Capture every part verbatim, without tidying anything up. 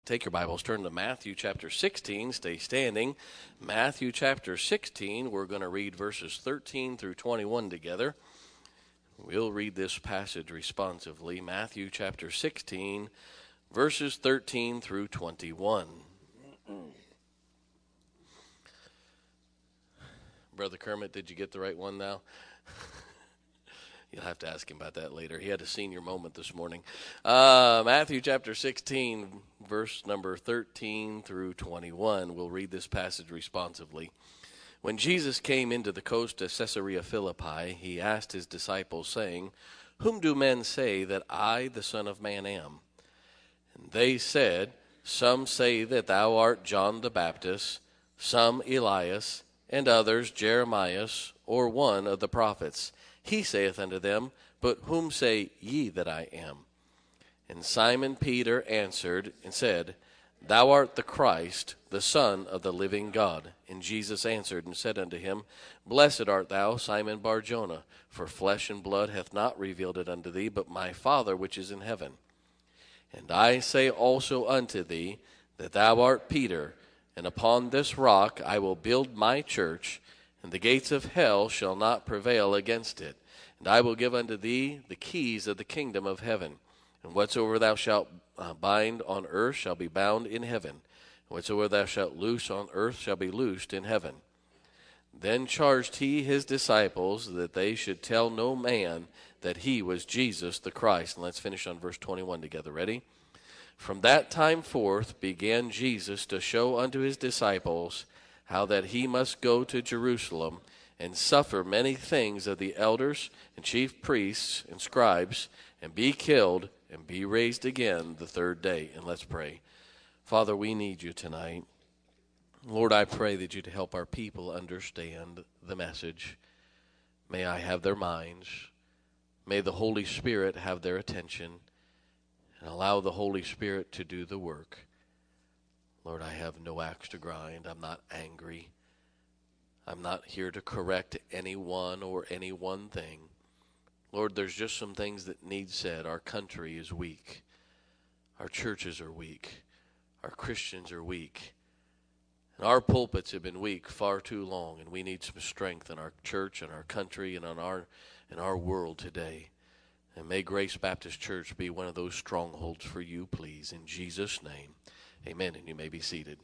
Take your Bibles, turn to Matthew chapter sixteen, stay standing. Matthew chapter sixteen, we're going to read verses thirteen through twenty-one together. We'll read this passage responsively. Matthew chapter sixteen, verses thirteen through twenty-one. Brother Kermit, did you get the right one now? You'll have to ask him about that later. He had a senior moment this morning. Uh, Matthew chapter sixteen, verse number thirteen through twenty-one. We'll read this passage responsively. When Jesus came into the coast of Caesarea Philippi, he asked his disciples, saying, "Whom do men say that I, the Son of Man, am?" And they said, "Some say that thou art John the Baptist, some Elias, and others Jeremiah, or one of the prophets." He saith unto them, "But whom say ye that I am?" And Simon Peter answered and said, "Thou art the Christ, the Son of the living God." And Jesus answered and said unto him, "Blessed art thou, Simon Bar-Jonah, for flesh and blood hath not revealed it unto thee, but my Father which is in heaven. And I say also unto thee, that thou art Peter, and upon this rock I will build my church, and the gates of hell shall not prevail against it. And I will give unto thee the keys of the kingdom of heaven. And whatsoever thou shalt uh, bind on earth shall be bound in heaven. And whatsoever thou shalt loose on earth shall be loosed in heaven." Then charged he his disciples that they should tell no man that he was Jesus the Christ. And let's finish on verse twenty-one together. Ready? "From that time forth began Jesus to show unto his disciples how that he must go to Jerusalem and suffer many things of the elders and chief priests and scribes, and be killed and be raised again the third day." And let's pray. Father, we need you tonight. Lord, I pray that you'd help our people understand the message. May I have their minds. May the Holy Spirit have their attention, and allow the Holy Spirit to do the work. Lord, I have no axe to grind. I'm not angry. I'm not here to correct anyone or any one thing. Lord, there's just some things that need said. Our country is weak. Our churches are weak. Our Christians are weak. And our pulpits have been weak far too long, and we need some strength in our church and our country and in our, in our world today. And may Grace Baptist Church be one of those strongholds for you, please, in Jesus' name. Amen, and you may be seated.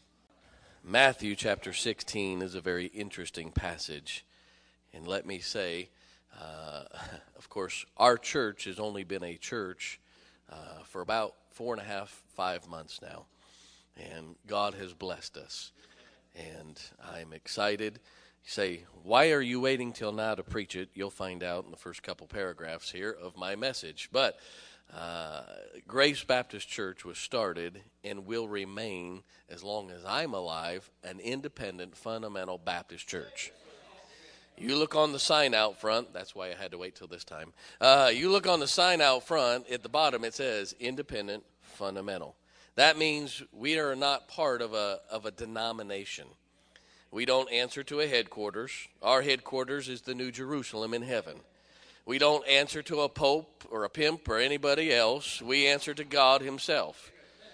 Matthew chapter sixteen is a very interesting passage. And let me say, uh, of course, our church has only been a church uh, for about four and a half, five months now. And God has blessed us. And I'm excited. You say, why are you waiting till now to preach it? You'll find out in the first couple paragraphs here of my message. But Uh, Grace Baptist Church was started and will remain, as long as I'm alive, an independent, fundamental Baptist church. You look on the sign out front. That's why I had to wait till this time. Uh, you look on the sign out front. At the bottom, it says independent, fundamental. That means we are not part of a of a denomination. We don't answer to a headquarters. Our headquarters is the New Jerusalem in heaven. We don't answer to a pope or a pimp or anybody else. We answer to God himself.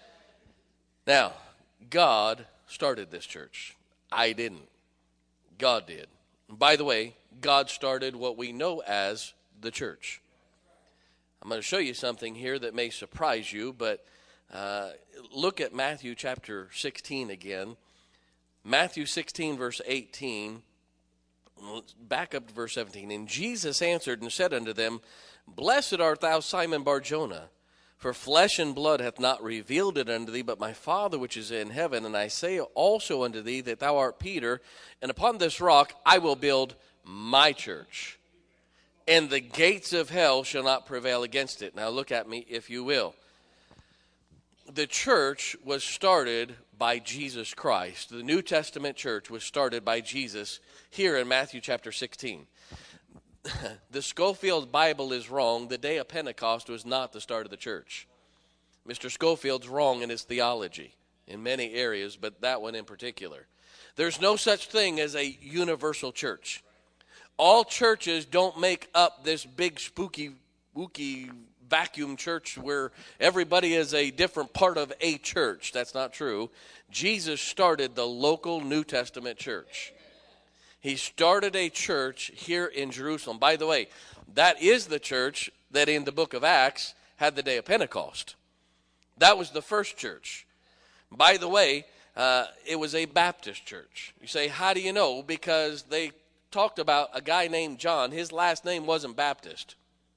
Now, God started this church. I didn't. God did. And by the way, God started what we know as the church. I'm going to show you something here that may surprise you, but uh, look at Matthew chapter sixteen again. Matthew sixteen, verse eighteen. Back up to verse seventeen. "And Jesus answered and said unto them, Blessed art thou, Simon Bar-Jonah, for flesh and blood hath not revealed it unto thee, but my Father which is in heaven. And I say also unto thee that thou art Peter, and upon this rock I will build my church, and the gates of hell shall not prevail against it." Now look at me, if you will. The church was started by Jesus Christ. The New Testament church was started by Jesus here in Matthew chapter sixteen. The Scofield Bible is wrong. The day of Pentecost was not the start of the church. Mister Scofield's wrong in his theology in many areas, but that one in particular. There's no such thing as a universal church. All churches don't make up this big spooky, wooky vacuum church where everybody is a different part of a church. That's not true. Jesus started the local New Testament church. He started a church here in Jerusalem. By the way, that is the church that in the book of Acts had the day of Pentecost. That was the first church. By the way, uh, it was a Baptist church. You say, how do you know? Because they talked about a guy named John. His last name wasn't Baptist.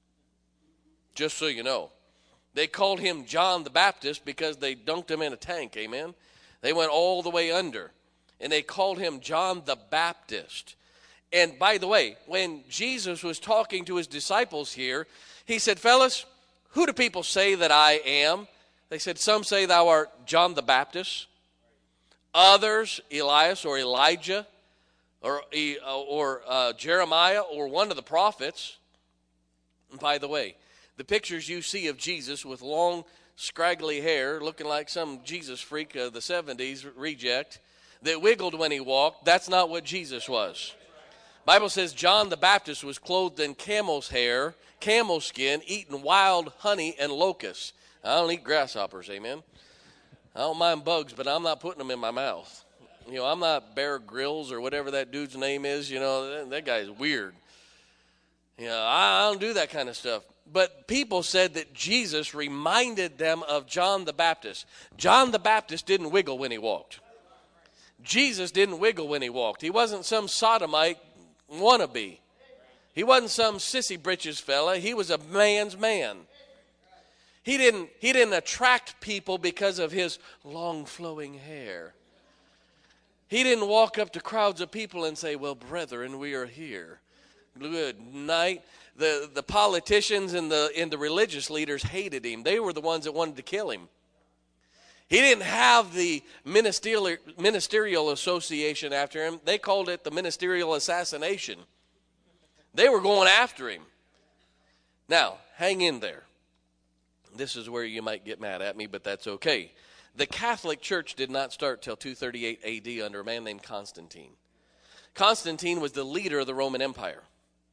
Just so you know. They called him John the Baptist because they dunked him in a tank, amen? They went all the way under. And they called him John the Baptist. And by the way, when Jesus was talking to his disciples here, he said, fellas, who do people say that I am? They said, some say thou art John the Baptist. Others, Elias or Elijah or, or uh, Jeremiah or one of the prophets. And by the way, the pictures you see of Jesus with long, scraggly hair, looking like some Jesus freak of the seventies reject, that wiggled when he walked, that's not what Jesus was. Bible says John the Baptist was clothed in camel's hair, camel skin, eating wild honey and locusts. I don't eat grasshoppers, amen. I don't mind bugs, but I'm not putting them in my mouth. You know, I'm not Bear Grylls or whatever that dude's name is. You know, that, that guy's weird. You know, I, I don't do that kind of stuff. But people said that Jesus reminded them of John the Baptist. John the Baptist didn't wiggle when he walked. Jesus didn't wiggle when he walked. He wasn't some sodomite wannabe. He wasn't some sissy britches fella. He was a man's man. He didn't, he didn't attract people because of his long flowing hair. He didn't walk up to crowds of people and say, well, brethren, we are here. Good night. The, the politicians and the, and the religious leaders hated him. They were the ones that wanted to kill him. He didn't have the ministerial, ministerial association after him. They called it the ministerial assassination. They were going after him. Now, hang in there. This is where you might get mad at me, but that's okay. The Catholic Church did not start till two thirty-eight A D under a man named Constantine. Constantine was the leader of the Roman Empire.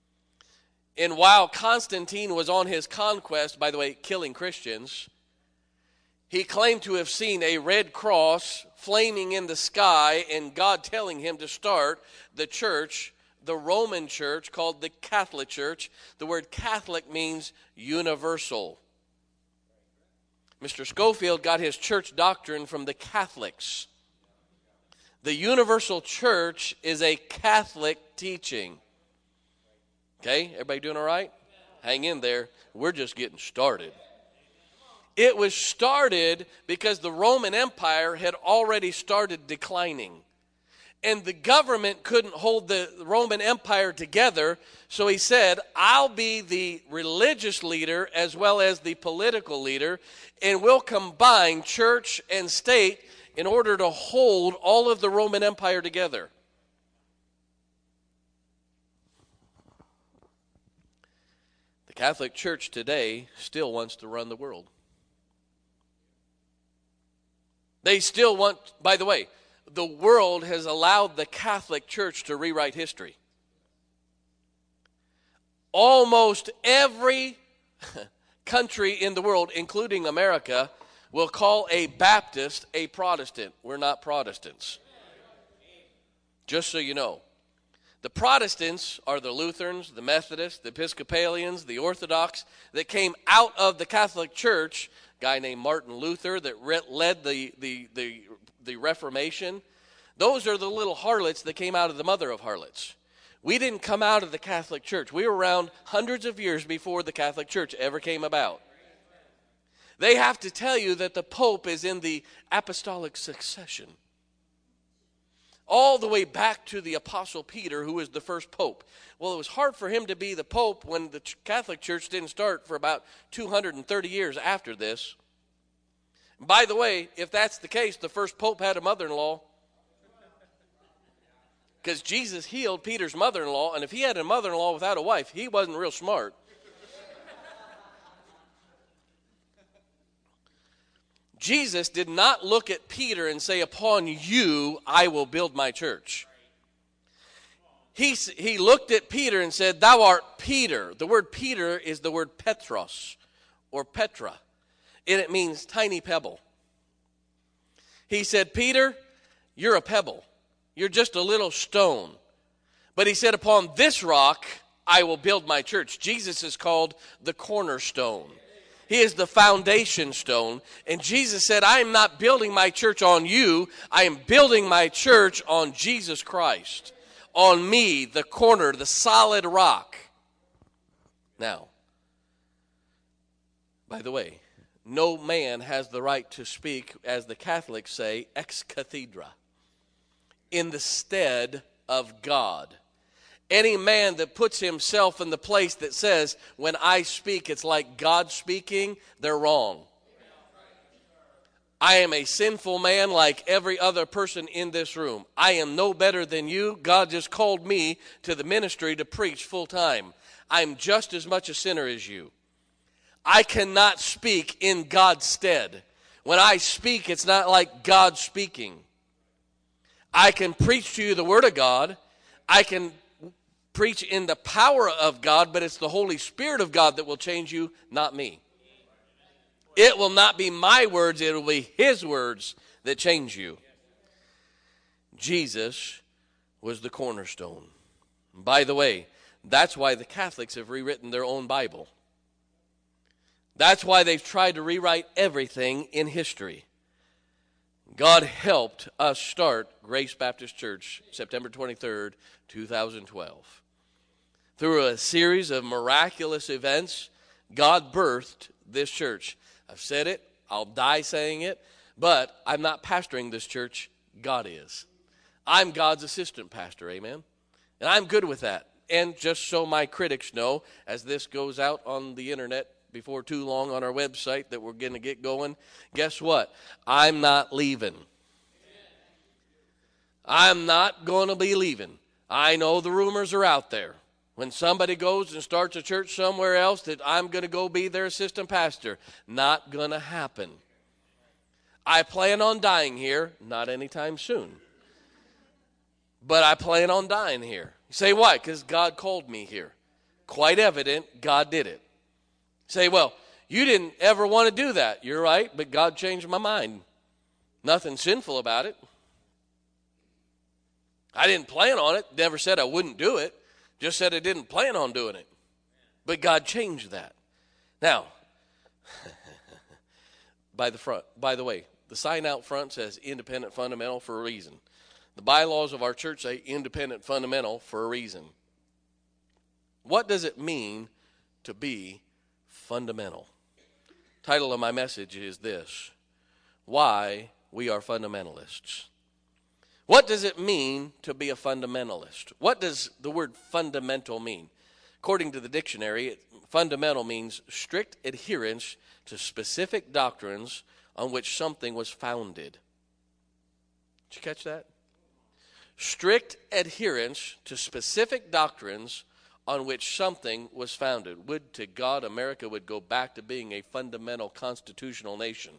And while Constantine was on his conquest, by the way, killing Christians, he claimed to have seen a red cross flaming in the sky and God telling him to start the church, the Roman church called the Catholic Church. The word Catholic means universal. Mister Scofield got his church doctrine from the Catholics. The universal church is a Catholic teaching. Okay, everybody doing all right? Hang in there. We're just getting started. It was started because the Roman Empire had already started declining. And the government couldn't hold the Roman Empire together, so he said, I'll be the religious leader as well as the political leader, and we'll combine church and state in order to hold all of the Roman Empire together. The Catholic Church today still wants to run the world. They still want, by the way, the world has allowed the Catholic Church to rewrite history. Almost every country in the world, including America, will call a Baptist a Protestant. We're not Protestants. Just so you know. The Protestants are the Lutherans, the Methodists, the Episcopalians, the Orthodox that came out of the Catholic Church. A guy named Martin Luther that re- led the, the, the, the Reformation. Those are the little harlots that came out of the mother of harlots. We didn't come out of the Catholic Church. We were around hundreds of years before the Catholic Church ever came about. They have to tell you that the Pope is in the apostolic succession. All the way back to the Apostle Peter, who was the first Pope. Well, it was hard for him to be the Pope when the Catholic Church didn't start for about two hundred thirty years after this. By the way, if that's the case, the first Pope had a mother-in-law. Because Jesus healed Peter's mother-in-law, and if he had a mother-in-law without a wife, he wasn't real smart. Jesus did not look at Peter and say, upon you I will build my church. He, he looked at Peter and said, thou art Peter. The word Peter is the word Petros, or Petra, and it means tiny pebble. He said, Peter, you're a pebble. You're just a little stone. But he said, upon this rock I will build my church. Jesus is called the cornerstone. He is the foundation stone. And Jesus said, I am not building my church on you. I am building my church on Jesus Christ. On me, the corner, the solid rock. Now, by the way, no man has the right to speak, as the Catholics say, ex cathedra, in the stead of God. Any man that puts himself in the place that says, when I speak, it's like God speaking, they're wrong. I am a sinful man like every other person in this room. I am no better than you. God just called me to the ministry to preach full time. I'm just as much a sinner as you. I cannot speak in God's stead. When I speak, it's not like God speaking. I can preach to you the Word of God. I can preach in the power of God, but it's the Holy Spirit of God that will change you, not me. It will not be my words, it will be His words that change you. Jesus was the cornerstone. By the way, that's why the Catholics have rewritten their own Bible. That's why they've tried to rewrite everything in history. God helped us start Grace Baptist Church September twenty-third, two thousand twelve. Through a series of miraculous events, God birthed this church. I've said it, I'll die saying it, but I'm not pastoring this church, God is. I'm God's assistant pastor, amen? And I'm good with that. And just so my critics know, as this goes out on the internet before too long on our website that we're going to get going, guess what? I'm not leaving. I'm not going to be leaving. I know the rumors are out there. When somebody goes and starts a church somewhere else, that I'm going to go be their assistant pastor. Not going to happen. I plan on dying here, not anytime soon. But I plan on dying here. You say, why? Because God called me here. Quite evident, God did it. You say, well, you didn't ever want to do that. You're right, but God changed my mind. Nothing sinful about it. I didn't plan on it. Never said I wouldn't do it. Just said I didn't plan on doing it. But God changed that. Now, by the front, by the way, the sign out front says independent fundamental for a reason. The bylaws of our church say independent fundamental for a reason. What does it mean to be fundamental? Title of my message is this: Why We Are Fundamentalists. What does it mean to be a fundamentalist? What does the word fundamental mean? According to the dictionary, it, fundamental means strict adherence to specific doctrines on which something was founded. Did you catch that? Strict adherence to specific doctrines on which something was founded. Would to God America would go back to being a fundamental constitutional nation.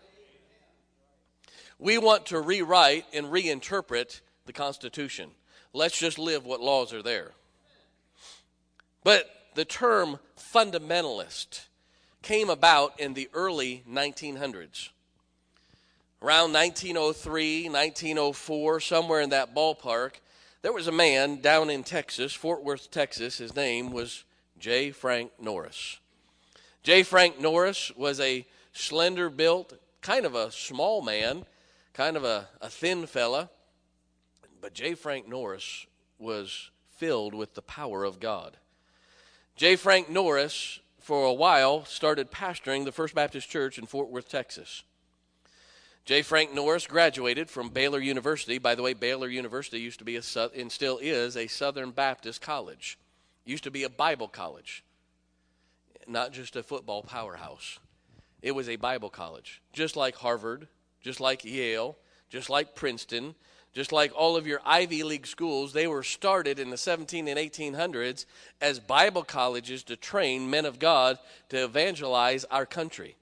We want to rewrite and reinterpret the Constitution. Let's just live what laws are there. But the term fundamentalist came about in the early nineteen hundreds. Around nineteen oh three, nineteen oh four, somewhere in that ballpark, there was a man down in Texas, Fort Worth, Texas. His name was J. Frank Norris. J. Frank Norris was a slender-built, kind of a small man, kind of a, a thin fella. But J. Frank Norris was filled with the power of God. J. Frank Norris, for a while, started pastoring the First Baptist Church in Fort Worth, Texas. J. Frank Norris graduated from Baylor University. By the way, Baylor University used to be, a, and still is, a Southern Baptist college. Used to be a Bible college, not just a football powerhouse. It was a Bible college, just like Harvard, just like Yale, just like Princeton, just like all of your Ivy League schools. They were started in the seventeen and eighteen hundreds as Bible colleges to train men of God to evangelize our country.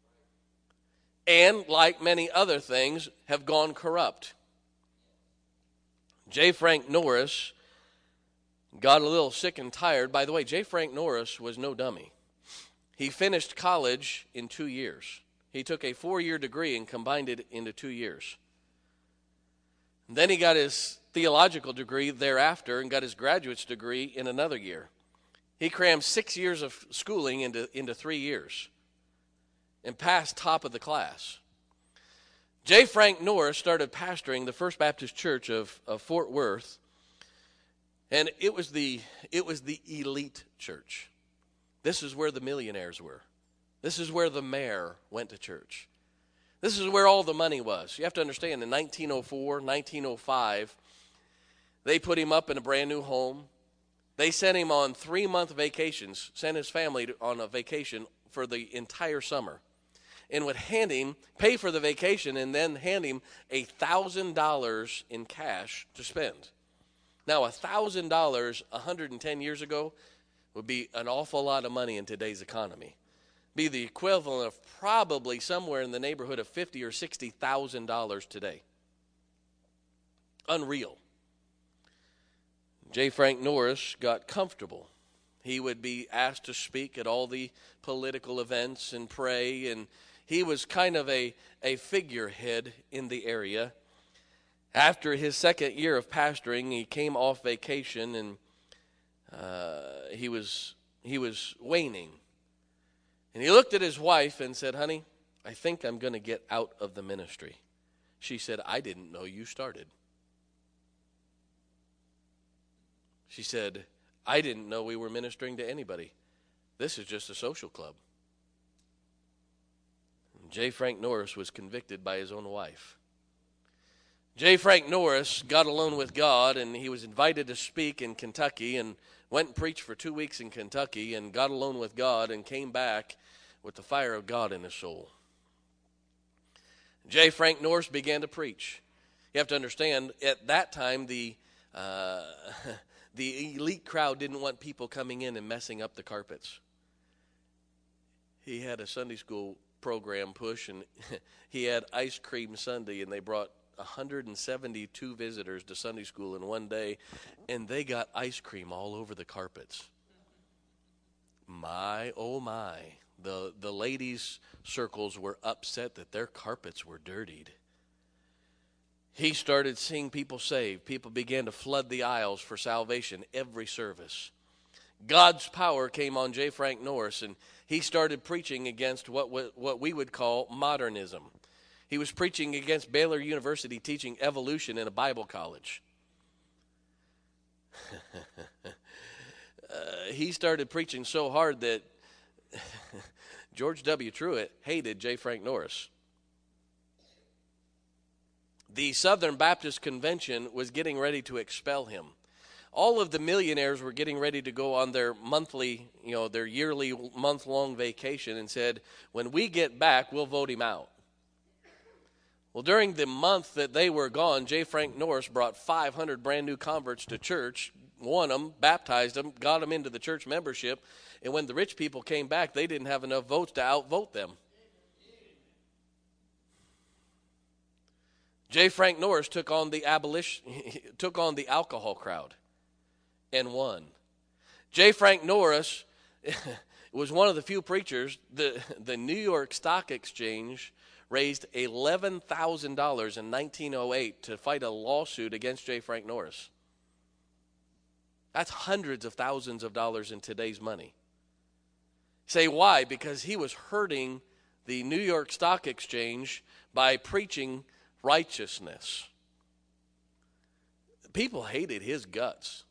And like many other things, have gone corrupt. J. Frank Norris got a little sick and tired. By the way, J. Frank Norris was no dummy. He finished college in two years. He took a four-year degree and combined it into two years. Then he got his theological degree thereafter and got his graduate's degree in another year. He crammed six years of schooling into, into three years and passed top of the class. J. Frank Norris started pastoring the First Baptist Church of, of Fort Worth, and it was the it was the elite church. This is where the millionaires were. This is where the mayor went to church. This is where all the money was. You have to understand, in nineteen oh four, nineteen oh five, they put him up in a brand new home. They sent him on three-month vacations, sent his family on a vacation for the entire summer, and would hand him, pay for the vacation, and then hand him one thousand dollars in cash to spend. Now, one thousand dollars one hundred ten years ago would be an awful lot of money in today's economy. Be the equivalent of probably somewhere in the neighborhood of fifty thousand dollars or sixty thousand dollars today. Unreal. J. Frank Norris got comfortable. He would be asked to speak at all the political events and pray, and he was kind of a, a figurehead in the area. After his second year of pastoring, he came off vacation, and uh, he was he was waning. And he looked at his wife and said, "Honey, I think I'm going to get out of the ministry." She said, "I didn't know you started." She said, "I didn't know we were ministering to anybody. This is just a social club." And J. Frank Norris was convicted by his own wife. J. Frank Norris got alone with God, and he was invited to speak in Kentucky, and went and preached for two weeks in Kentucky, and got alone with God, and came back with the fire of God in his soul. J. Frank Norris began to preach. You have to understand, at that time, the uh, the elite crowd didn't want people coming in and messing up the carpets. He had a Sunday school program push, and he had ice cream Sunday, and they brought one hundred seventy-two visitors to Sunday school in one day, and they got ice cream all over the carpets. My, oh my. The, the ladies' circles were upset that their carpets were dirtied. He started seeing people saved. People began to flood the aisles for salvation every service. God's power came on J. Frank Norris, and he started preaching against what what we would call modernism. He was preaching against Baylor University teaching evolution in a Bible college. uh, he started preaching so hard that George W. Truett hated J. Frank Norris. The Southern Baptist Convention was getting ready to expel him. All of the millionaires were getting ready to go on their monthly, you know, their yearly month-long vacation, and said, when we get back, we'll vote him out. Well, during the month that they were gone, J. Frank Norris brought five hundred brand new converts to church, won them, baptized them, got them into the church membership, and when the rich people came back, they didn't have enough votes to outvote them. J. Frank Norris took on the abolition, took on the alcohol crowd and won. J. Frank Norris was one of the few preachers. The, the New York Stock Exchange raised eleven thousand dollars in nineteen oh eight to fight a lawsuit against J. Frank Norris. That's hundreds of thousands of dollars in today's money. Say why? Because he was hurting the New York Stock Exchange by preaching righteousness. People hated his guts.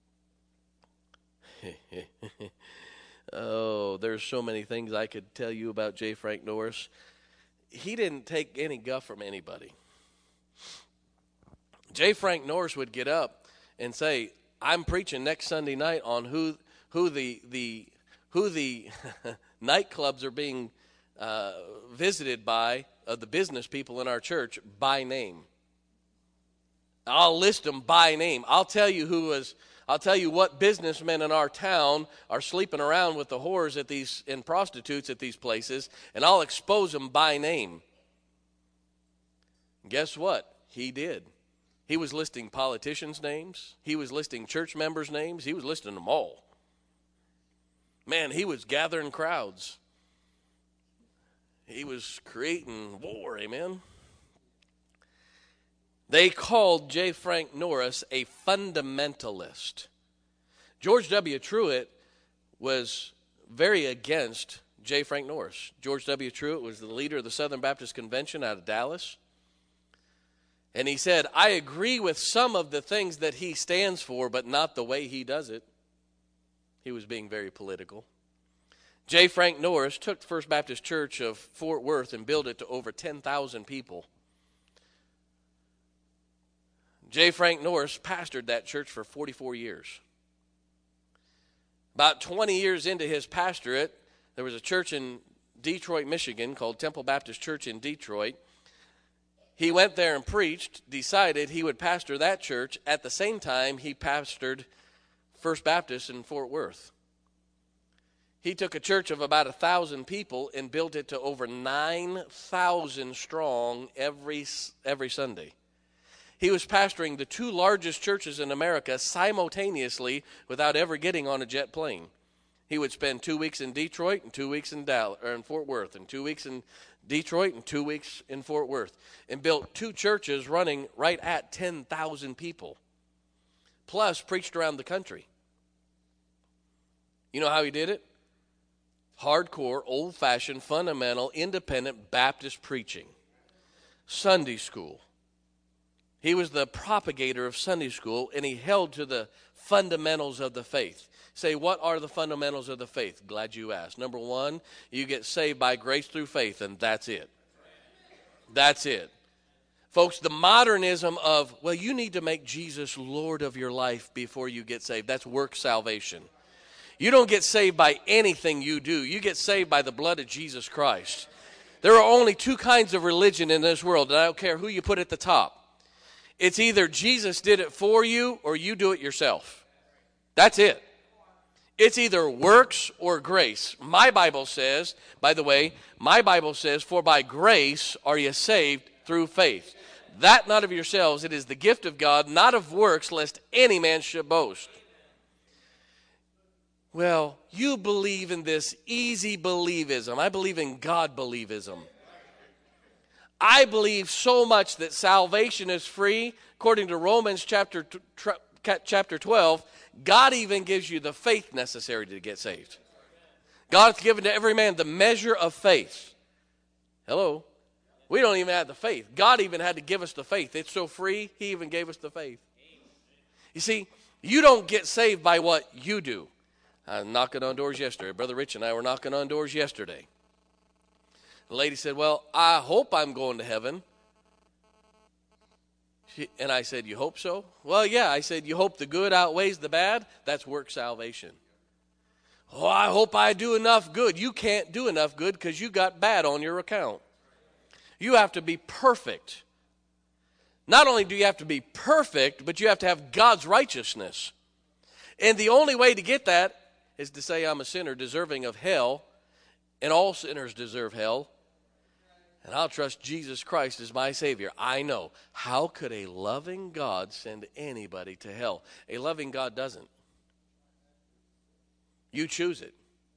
Oh, there's so many things I could tell you about J. Frank Norris. He didn't take any guff from anybody. J. Frank Norris would get up and say, I'm preaching next Sunday night on who who the the who the nightclubs are being uh, visited by, of the business people in our church, by name. I'll list them by name. I'll tell you who was. I'll tell you what businessmen in our town are sleeping around with the whores at these and prostitutes at these places, and I'll expose them by name. Guess what? He did. He was listing politicians' names. He was listing church members' names. He was listing them all. Man, he was gathering crowds. He was creating war, amen. They called J. Frank Norris a fundamentalist. George W. Truett was very against J. Frank Norris. George W. Truett was the leader of the Southern Baptist Convention out of Dallas. And he said, I agree with some of the things that he stands for, but not the way he does it. He was being very political. J. Frank Norris took the First Baptist Church of Fort Worth and built it to over ten thousand people. J. Frank Norris pastored that church for forty-four years. About twenty years into his pastorate, there was a church in Detroit, Michigan called Temple Baptist Church in Detroit. He went there and preached, decided he would pastor that church. At the same time, he pastored First Baptist in Fort Worth. He took a church of about one thousand people and built it to over nine thousand strong every, every Sunday. He was pastoring the two largest churches in America simultaneously without ever getting on a jet plane. He would spend two weeks in Detroit and two weeks in Dallas, or in Fort Worth, and two weeks in Detroit and two weeks in Fort Worth, and built two churches running right at ten thousand people, plus preached around the country. You know how he did it? Hardcore, old-fashioned, fundamental, independent Baptist preaching. Sunday school. He was the propagator of Sunday school, and he held to the fundamentals of the faith. Say, what are the fundamentals of the faith? Glad you asked. Number one, you get saved by grace through faith, and that's it. That's it. Folks, the modernism of, well, you need to make Jesus Lord of your life before you get saved. That's work salvation. You don't get saved by anything you do. You get saved by the blood of Jesus Christ. There are only two kinds of religion in this world, and I don't care who you put at the top. It's either Jesus did it for you or you do it yourself. That's it. It's either works or grace. My Bible says, by the way, my Bible says, for by grace are you saved through faith. That not of yourselves, it is the gift of God, not of works, lest any man should boast. Well, you believe in this easy believism. I believe in God believism. I believe so much that salvation is free. According to Romans chapter chapter twelve, God even gives you the faith necessary to get saved. God hath given to every man the measure of faith. Hello? We don't even have the faith. God even had to give us the faith. It's so free, he even gave us the faith. You see, you don't get saved by what you do. I was knocking on doors yesterday. Brother Rich and I were knocking on doors yesterday. The lady said, well, I hope I'm going to heaven. She, and I said, you hope so? Well, yeah. I said, you hope the good outweighs the bad? That's work salvation. Oh, I hope I do enough good. You can't do enough good because you got bad on your account. You have to be perfect. Not only do you have to be perfect, but you have to have God's righteousness. And the only way to get that is to say I'm a sinner deserving of hell, and all sinners deserve hell, and I'll trust Jesus Christ as my Savior. I know. How could a loving God send anybody to hell? A loving God doesn't. You choose it.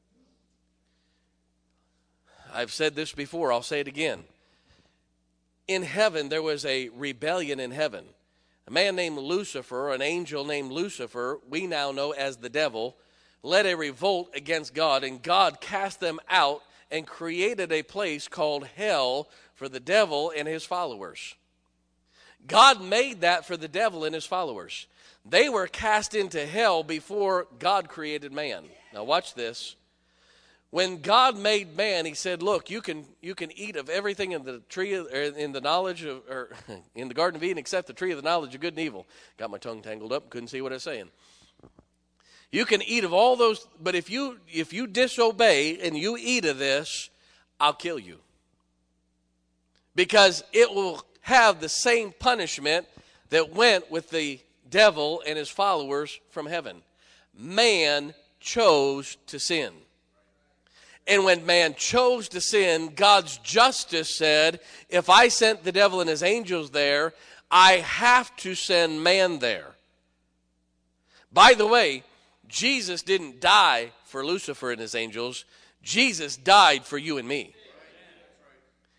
I've said this before. I'll say it again. In heaven, there was a rebellion in heaven. A man named Lucifer, an angel named Lucifer, we now know as the devil, led a revolt against God, and God cast them out and created a place called hell for the devil and his followers. God made that for the devil and his followers. They were cast into hell before God created man. Now watch this. When God made man, he said, look, you can you can eat of everything in the tree of, or in the knowledge of, or in the Garden of Eden except the tree of the knowledge of good and evil. Got my tongue tangled up, couldn't see what I was saying. You can eat of all those, but if you if you disobey and you eat of this, I'll kill you. Because it will have the same punishment that went with the devil and his followers from heaven. Man chose to sin. And when man chose to sin, God's justice said, if I sent the devil and his angels there, I have to send man there. By the way, Jesus didn't die for Lucifer and his angels. Jesus died for you and me.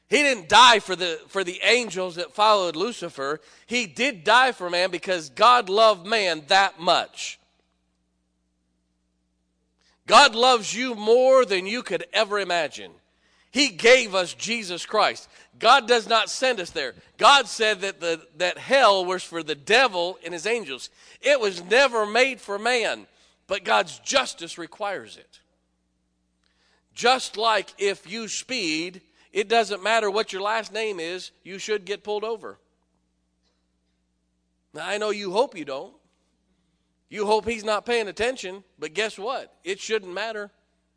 He didn't die for the, for the angels that followed Lucifer. He did die for man because God loved man that much. God loves you more than you could ever imagine. He gave us Jesus Christ. God does not send us there. God said that, the, that hell was for the devil and his angels. It was never made for man, but God's justice requires it. Just like if you speed, it doesn't matter what your last name is, you should get pulled over. Now, I know you hope you don't. You hope he's not paying attention, but guess what? It shouldn't matter.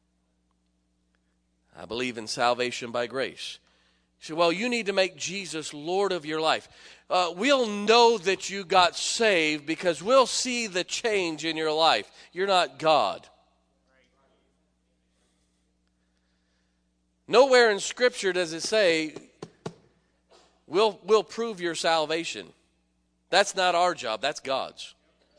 I believe in salvation by grace. You say, well, you need to make Jesus Lord of your life. Uh, we'll know that you got saved because we'll see the change in your life. You're not God. Nowhere in Scripture does it say, we'll, we'll prove your salvation. That's not our job. That's God's.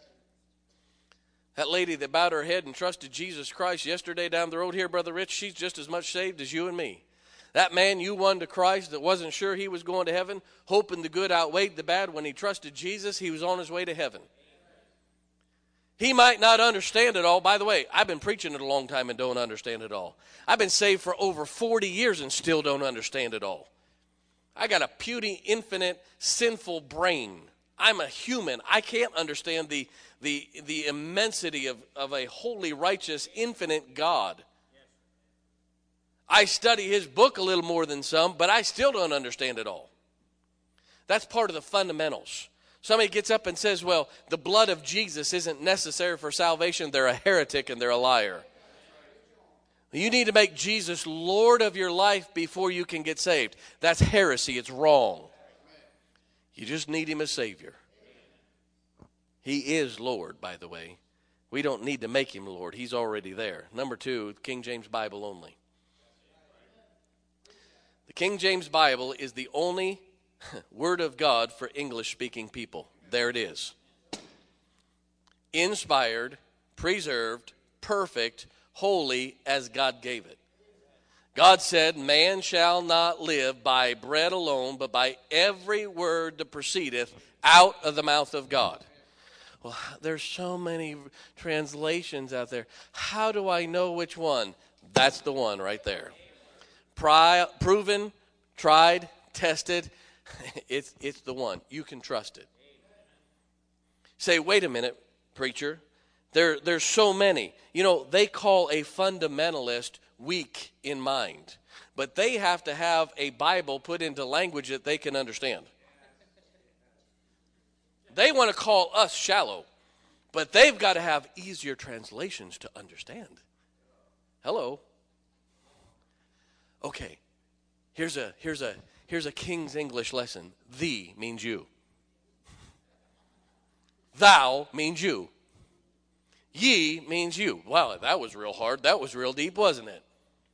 That lady that bowed her head and trusted Jesus Christ yesterday down the road here, Brother Rich, she's just as much saved as you and me. That man you won to Christ that wasn't sure he was going to heaven, hoping the good outweighed the bad, when he trusted Jesus, he was on his way to heaven. He might not understand it all. By the way, I've been preaching it a long time and don't understand it all. I've been saved for over forty years and still don't understand it all. I got a puny, infinite, sinful brain. I'm a human. I can't understand the, the, the immensity of, of a holy, righteous, infinite God. I study his book a little more than some, but I still don't understand it all. That's part of the fundamentals. Somebody gets up and says, well, the blood of Jesus isn't necessary for salvation. They're a heretic and they're a liar. You need to make Jesus Lord of your life before you can get saved. That's heresy. It's wrong. You just need him as Savior. He is Lord, by the way. We don't need to make him Lord. He's already there. Number two, King James Bible only. The King James Bible is the only Word of God for English-speaking people. There it is. Inspired, preserved, perfect, holy as God gave it. God said, man shall not live by bread alone, but by every word that proceedeth out of the mouth of God. Well, there's so many translations out there. How do I know which one? That's the one right there. Pri- proven, tried, tested. It's, it's the one. You can trust it. Say, wait a minute, preacher. There, there's so many. You know, they call a fundamentalist weak in mind. But they have to have a Bible put into language that they can understand. They want to call us shallow. But they've got to have easier translations to understand. Hello. Okay. Here's a, here's a, here's a King's English lesson. Thee means you. Thou means you. Ye means you. Wow, that was real hard. That was real deep, wasn't it?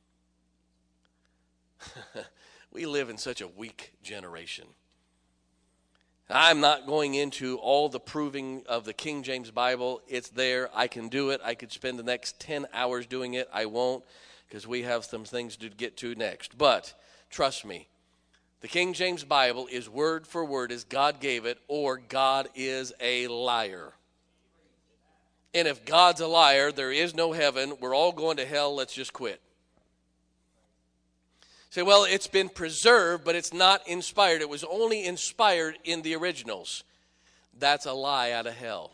We live in such a weak generation. I'm not going into all the proving of the King James Bible. It's there. I can do it. I could spend the next ten hours doing it. I won't, because we have some things to get to next. But trust me, the King James Bible is word for word as God gave it, or God is a liar. And if God's a liar, there is no heaven. We're all going to hell. Let's just quit. Say, well, it's been preserved, but it's not inspired. It was only inspired in the originals. That's a lie out of hell.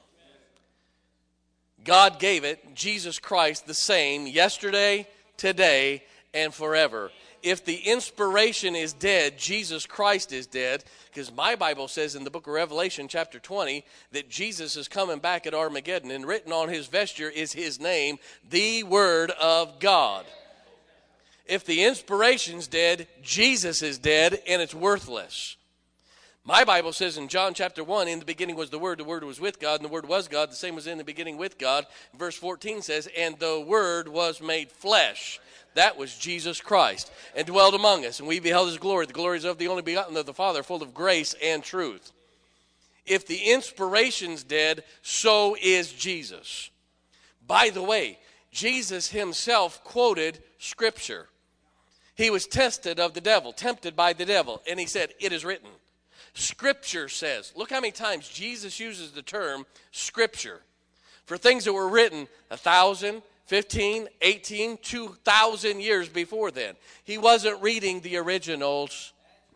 God gave it, Jesus Christ, the same, yesterday, today, and forever. If the inspiration is dead, Jesus Christ is dead, because my Bible says in the book of Revelation, chapter twenty, that Jesus is coming back at Armageddon, and written on his vesture is his name, the Word of God. If the inspiration's dead, Jesus is dead, and it's worthless. My Bible says in John chapter one, in the beginning was the Word, the Word was with God, and the Word was God, the same was in the beginning with God. Verse fourteen says, and the Word was made flesh. That was Jesus Christ, and dwelled among us, and we beheld his glory. The glory is of the only begotten of the Father, full of grace and truth. If the inspiration's dead, so is Jesus. By the way, Jesus himself quoted Scripture. He was tested of the devil, tempted by the devil, and he said, it is written. Scripture says, look how many times Jesus uses the term Scripture for things that were written a thousand, fifteen, eighteen, two thousand years before then. He wasn't reading the originals.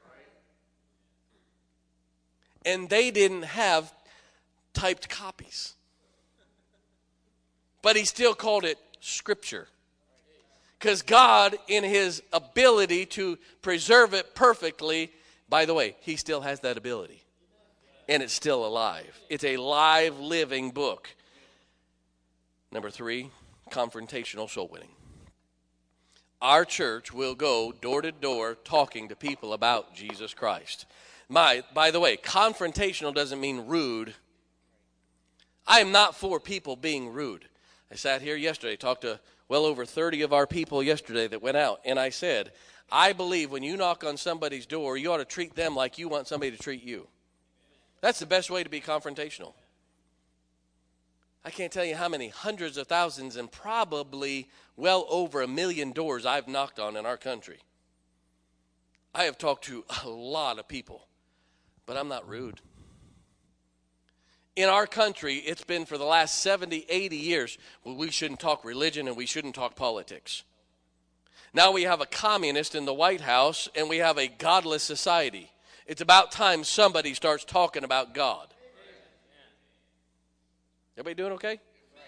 And they didn't have typed copies. But he still called it Scripture. Because God, in his ability to preserve it perfectly, by the way, he still has that ability. And it's still alive. It's a live, living book. Number three, confrontational soul winning. Our church will go door to door talking to people about Jesus Christ. My, by the way, confrontational doesn't mean rude. I am not for people being rude. I sat here yesterday, talked to well over thirty of our people yesterday that went out, and I said, I believe when you knock on somebody's door, you ought to treat them like you want somebody to treat you. That's the best way to be confrontational. I can't tell you how many hundreds of thousands and probably well over a million doors I've knocked on in our country. I have talked to a lot of people, but I'm not rude. In our country, it's been for the last seventy, eighty years, well, we shouldn't talk religion and we shouldn't talk politics. Now we have a communist in the White House and we have a godless society. It's about time somebody starts talking about God. Everybody doing okay?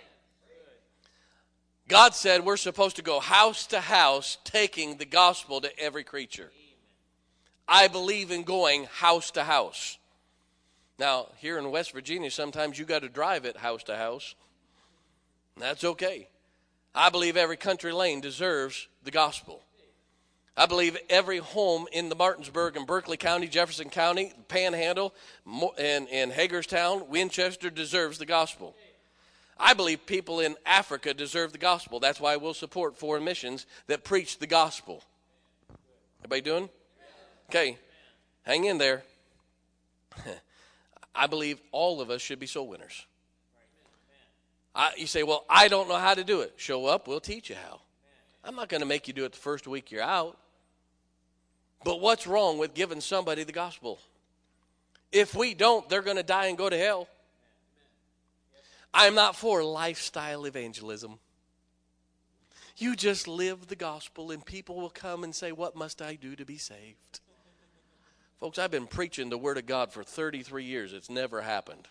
God said we're supposed to go house to house taking the gospel to every creature. I believe in going house to house. Now, here in West Virginia, sometimes you got to drive it house to house. That's okay. I believe every country lane deserves the gospel. I believe every home in the Martinsburg and Berkeley County, Jefferson County, Panhandle, and, and Hagerstown, Winchester deserves the gospel. I believe people in Africa deserve the gospel. That's why we'll support foreign missions that preach the gospel. Everybody doing? Okay, hang in there. I believe all of us should be soul winners. I, you say, well, I don't know how to do it. Show up, we'll teach you how. I'm not going to make you do it the first week you're out. But what's wrong with giving somebody the gospel? If we don't, they're going to die and go to hell. I'm not for lifestyle evangelism. You just live the gospel and people will come and say, what must I do to be saved? Folks, I've been preaching the Word of God for thirty-three years. It's never happened.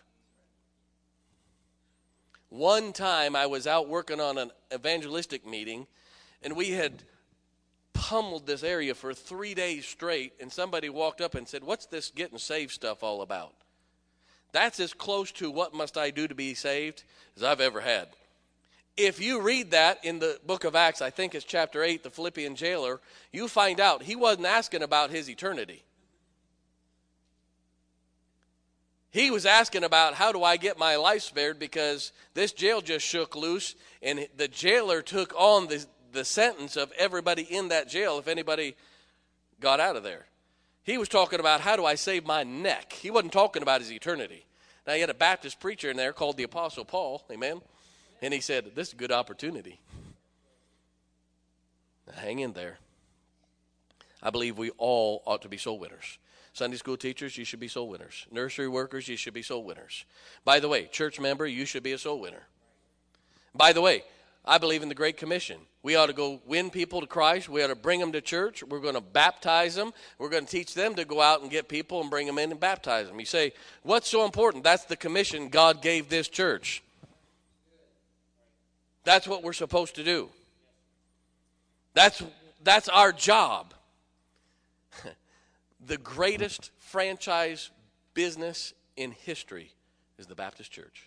One time I was out working on an evangelistic meeting, and we had pummeled this area for three days straight, and somebody walked up and said, what's this getting saved stuff all about? That's as close to what must I do to be saved as I've ever had. If you read that in the book of Acts, I think it's chapter eight, the Philippian jailer, you find out he wasn't asking about his eternity. He was asking about how do I get my life spared because this jail just shook loose and the jailer took on the, the sentence of everybody in that jail if anybody got out of there. He was talking about how do I save my neck. He wasn't talking about his eternity. Now, he had a Baptist preacher in there called the Apostle Paul, amen? And he said, this is a good opportunity. Now, hang in there. I believe we all ought to be soul winners. Sunday school teachers, you should be soul winners. Nursery workers, you should be soul winners. By the way, church member, you should be a soul winner. By the way, I believe in the Great Commission. We ought to go win people to Christ. We ought to bring them to church. We're going to baptize them. We're going to teach them to go out and get people and bring them in and baptize them. You say, what's so important? That's the commission God gave this church. That's what we're supposed to do. That's, that's our job. The greatest franchise business in history is the Baptist Church.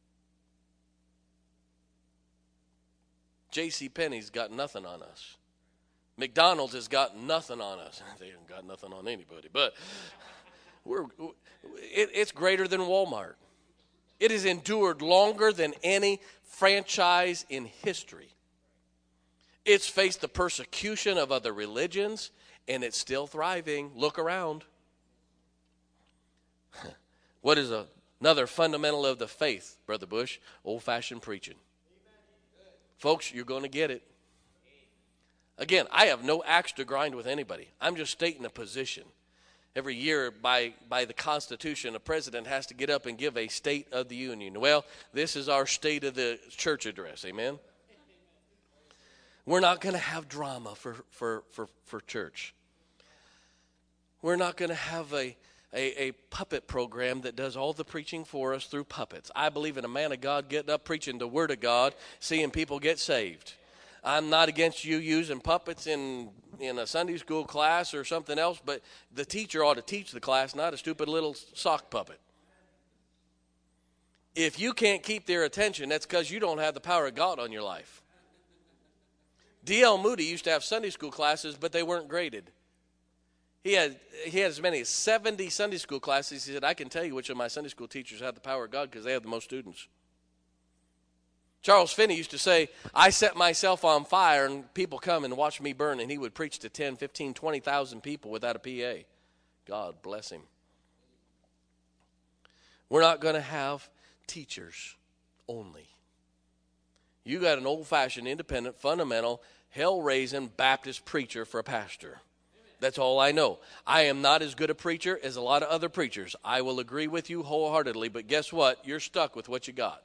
J C Penney's got nothing on us. McDonald's has got nothing on us. They haven't got nothing on anybody, but we're it, it's greater than Walmart. It has endured longer than any franchise in history. It's faced the persecution of other religions, and it's still thriving. Look around. What is a, another fundamental of the faith, Brother Bush? Old-fashioned preaching. Folks, you're going to get it. Again, I have no axe to grind with anybody. I'm just stating a position. Every year, by, by the Constitution, a president has to get up and give a State of the Union. Well, this is our State of the Church address. Amen? We're not going to have drama for, for, for, for church. We're not going to have a, a, a puppet program that does all the preaching for us through puppets. I believe in a man of God getting up, preaching the Word of God, seeing people get saved. I'm not against you using puppets in, in a Sunday school class or something else, but the teacher ought to teach the class, not a stupid little sock puppet. If you can't keep their attention, that's because you don't have the power of God on your life. D L Moody used to have Sunday school classes, but they weren't graded. He had he had as many as seventy Sunday school classes. He said, I can tell you which of my Sunday school teachers have the power of God because they have the most students. Charles Finney used to say, I set myself on fire and people come and watch me burn, and he would preach to ten, fifteen, twenty thousand people without a P A. God bless him. We're not going to have teachers only. You got an old-fashioned, independent, fundamental, hell-raising Baptist preacher for a pastor. That's all I know. I am not as good a preacher as a lot of other preachers. I will agree with you wholeheartedly, but guess what? You're stuck with what you got.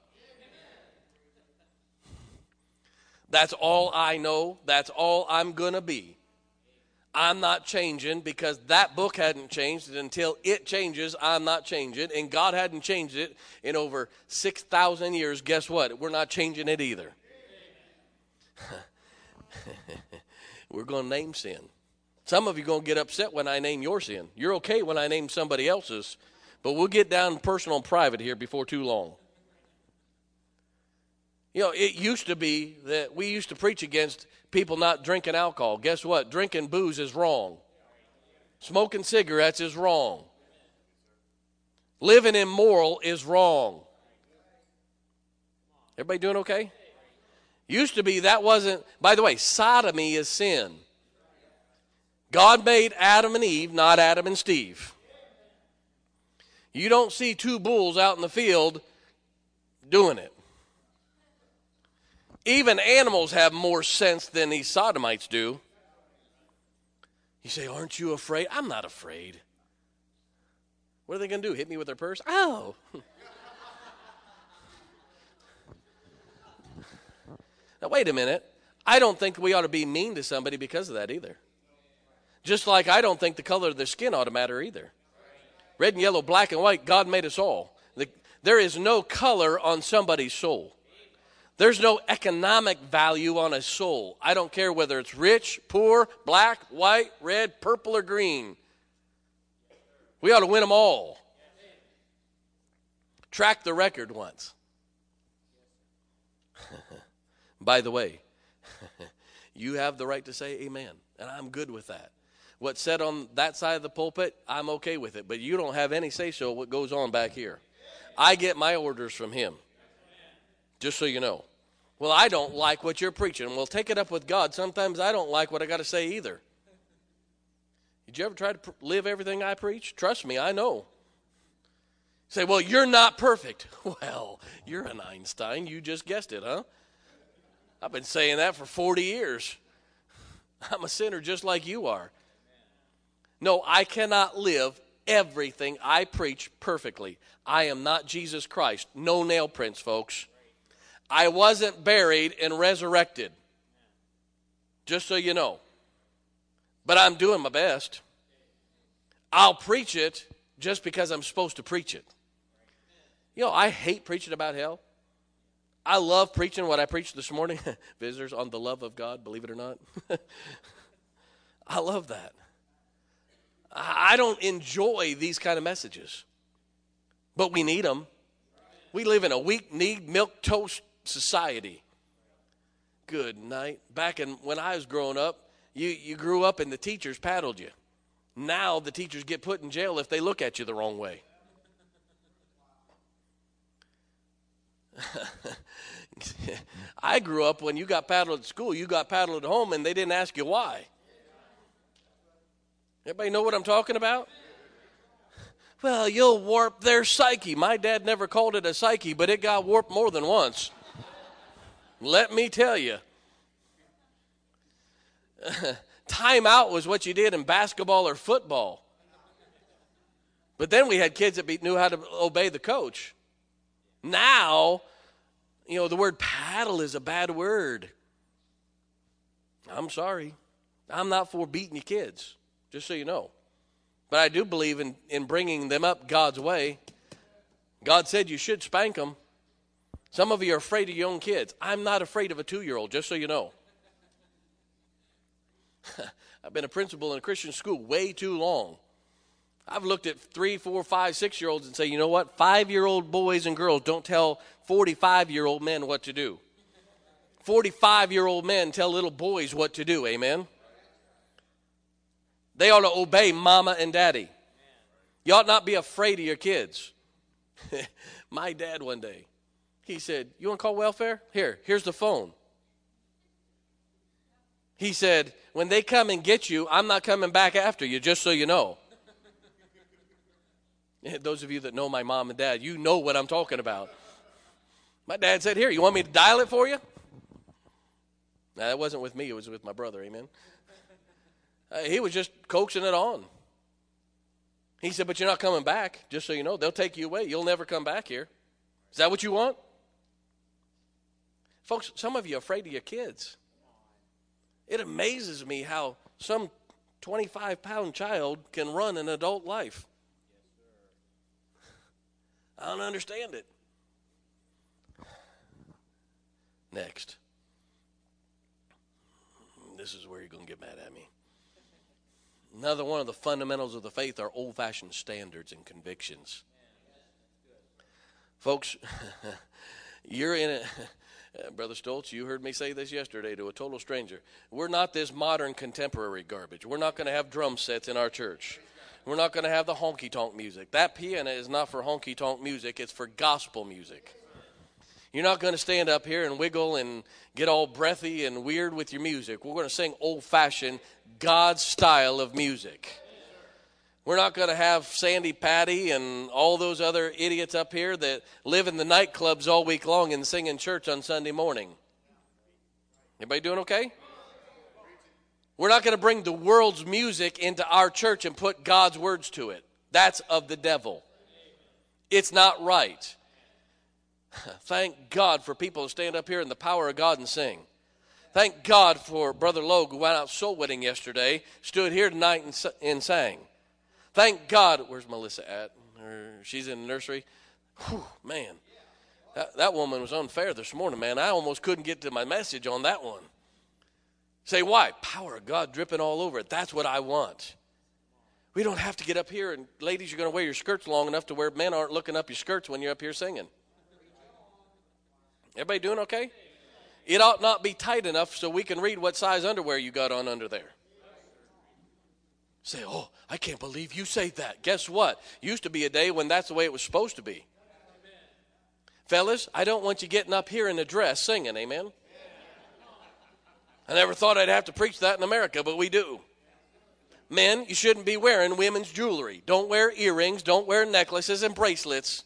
That's all I know. That's all I'm going to be. I'm not changing because that book hadn't changed. And until it changes, I'm not changing. And God hadn't changed it in over six thousand years. Guess what? We're not changing it either. We're going to name sin. Some of you are going to get upset when I name your sin. You're okay when I name somebody else's. But we'll get down personal and private here before too long. You know, it used to be that we used to preach against people not drinking alcohol. Guess what? Drinking booze is wrong. Smoking cigarettes is wrong. Living immoral is wrong. Everybody doing okay? Used to be that wasn't, by the way, sodomy is sin. God made Adam and Eve, not Adam and Steve. You don't see two bulls out in the field doing it. Even animals have more sense than these sodomites do. You say, aren't you afraid? I'm not afraid. What are they going to do? Hit me with their purse? Oh. Now, wait a minute. I don't think we ought to be mean to somebody because of that either. Just like I don't think the color of their skin ought to matter either. Red and yellow, black and white, God made us all. The, there is no color on somebody's soul. There's no economic value on a soul. I don't care whether it's rich, poor, black, white, red, purple, or green. We ought to win them all. Track the record once. By the way, you have the right to say amen, and I'm good with that. What's said on that side of the pulpit, I'm okay with it, but you don't have any say-so what goes on back here. I get my orders from him, just so you know. Well, I don't like what you're preaching. Well, take it up with God. Sometimes I don't like what I got to say either. Did you ever try to pr- live everything I preach? Trust me, I know. Say, well, you're not perfect. Well, you're an Einstein. You just guessed it, huh? I've been saying that for forty years. I'm a sinner just like you are. No, I cannot live everything I preach perfectly. I am not Jesus Christ. No nail prints, folks. I wasn't buried and resurrected. Just so you know. But I'm doing my best. I'll preach it just because I'm supposed to preach it. You know, I hate preaching about hell. I love preaching what I preached this morning. Visitors on the love of God, believe it or not. I love that. I don't enjoy these kind of messages. But we need them. We live in a weak-kneed, milquetoast society. Good night. Back in when I was growing up, you, you grew up and the teachers paddled you. Now the teachers get put in jail if they look at you the wrong way. I grew up when you got paddled at school, you got paddled at home, and they didn't ask you why. Everybody know what I'm talking about? Well, you'll warp their psyche. My dad never called it a psyche, but it got warped more than once. Let me tell you. Timeout was what you did in basketball or football. But then we had kids that be, knew how to obey the coach. Now, you know, the word paddle is a bad word. I'm sorry. I'm not for beating your kids, just so you know. But I do believe in, in bringing them up God's way. God said you should spank them. Some of you are afraid of your own kids. I'm not afraid of a two-year-old, just so you know. I've been a principal in a Christian school way too long. I've looked at three, four, five, six-year-olds and say, you know what? Five-year-old boys and girls don't tell forty-five-year-old men what to do. forty-five-year-old men tell little boys what to do, amen? They ought to obey mama and daddy. You ought not be afraid of your kids. My dad one day, he said, you want to call welfare? Here, here's the phone. He said, when they come and get you, I'm not coming back after you, just so you know. Those of you that know my mom and dad, you know what I'm talking about. My dad said, here, you want me to dial it for you? Now, that wasn't with me. It was with my brother, amen? Uh, he was just coaxing it on. He said, but you're not coming back, just so you know. They'll take you away. You'll never come back here. Is that what you want? Folks, some of you are afraid of your kids. It amazes me how some twenty-five pound child can run an adult life. I don't understand it. Next. This is where you're going to get mad at me. Another one of the fundamentals of the faith are old-fashioned standards and convictions. Folks, you're in it. Brother Stoltz, you heard me say this yesterday to a total stranger. We're not this modern contemporary garbage. We're not going to have drum sets in our church. We're not going to have the honky-tonk music. That piano is not for honky-tonk music. It's for gospel music. You're not going to stand up here and wiggle and get all breathy and weird with your music. We're going to sing old-fashioned God's style of music. We're not going to have Sandy Patty and all those other idiots up here that live in the nightclubs all week long and sing in church on Sunday morning. Everybody doing okay? We're not going to bring the world's music into our church and put God's words to it. That's of the devil. It's not right. Thank God for people who stand up here in the power of God and sing. Thank God for Brother Logue, who went out soul winning yesterday, stood here tonight and, and sang. Thank God. Where's Melissa at? Her, she's in the nursery. Whew, man, that, that woman was unfair this morning, man. I almost couldn't get to my message on that one. Say, why? Power of God dripping all over it. That's what I want. We don't have to get up here, and ladies, you're going to wear your skirts long enough to where men aren't looking up your skirts when you're up here singing. Everybody doing okay? It ought not be tight enough so we can read what size underwear you got on under there. Say, oh, I can't believe you say that. Guess what? Used to be a day when that's the way it was supposed to be. Fellas, I don't want you getting up here in a dress singing, amen? I never thought I'd have to preach that in America, but we do. Men, you shouldn't be wearing women's jewelry. Don't wear earrings. Don't wear necklaces and bracelets.